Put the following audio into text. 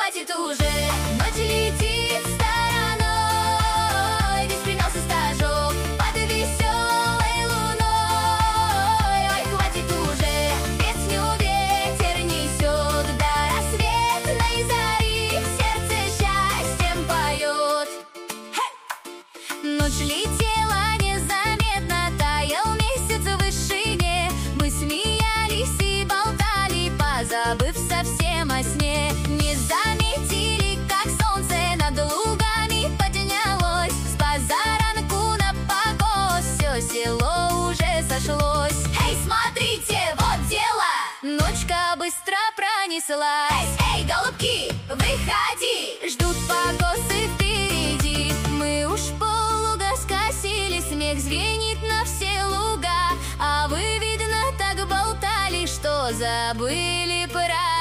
хватит уже. Ночь летит стороной, весь принялся стажок под веселой луной. Ой, хватит уже, песню ветер несет до рассветной зари, в сердце счастьем поет. Ночь летела незаметно, таял месяц в вышине. Мы смеялись и болтали, позабыв совсем о сне. Не заметили, как солнце над лугами поднялось. С позаранку на покос все село уже сошлось. Эй, смотрите, вот дело! Ночка быстро пронеслась. Эй, голубки, выходи! Ждут покосы впереди. Мы уж полуга скосили, смех звенит на все луга. А вы, видно, так болтали, что забыли про